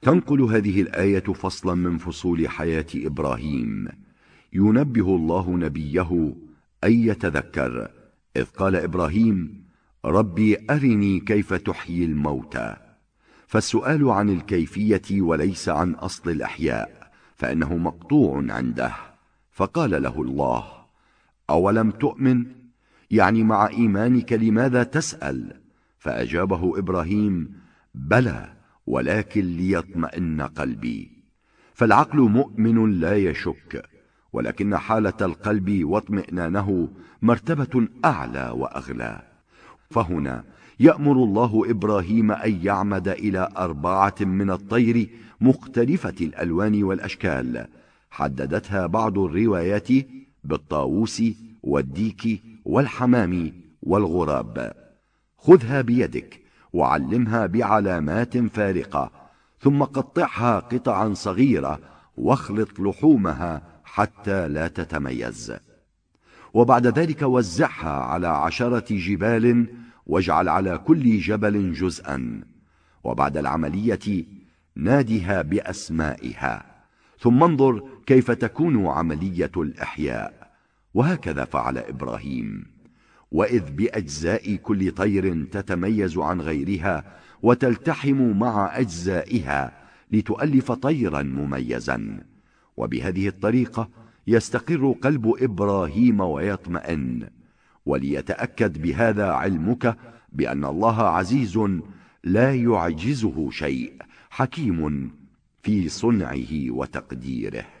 تنقل هذه الآية فصلا من فصول حياة إبراهيم، ينبه الله نبيه أن يتذكر، إذ قال إبراهيم: ربي أرني كيف تحيي الموتى. فالسؤال عن الكيفية وليس عن أصل الإحياء، فإنه مقطوع عنده. فقال له الله: أولم تؤمن؟ يعني مع إيمانك لماذا تسأل؟ فأجابه إبراهيم: بلى، ولكن ليطمئن قلبي. فالعقل مؤمن لا يشك، ولكن حالة القلب واطمئنانه مرتبة أعلى وأغلى. فهنا يأمر الله إبراهيم أن يعمد إلى 4 من الطير مختلفة الألوان والأشكال، حددتها بعض الروايات بالطاووس والديك والحمام والغراب. خذها بيدك وعلمها بعلامات فارقة، ثم قطعها قطعا صغيرة واخلط لحومها حتى لا تتميز، وبعد ذلك وزعها على 10 جبال، واجعل على كل جبل جزءا، وبعد العملية نادها بأسمائها، ثم انظر كيف تكون عملية الإحياء. وهكذا فعل إبراهيم، وإذ بأجزاء كل طير تتميز عن غيرها وتلتحم مع أجزائها لتؤلف طيرا مميزا. وبهذه الطريقة يستقر قلب إبراهيم ويطمئن. وليتأكد بهذا علمك بأن الله عزيز لا يعجزه شيء، حكيم في صنعه وتقديره.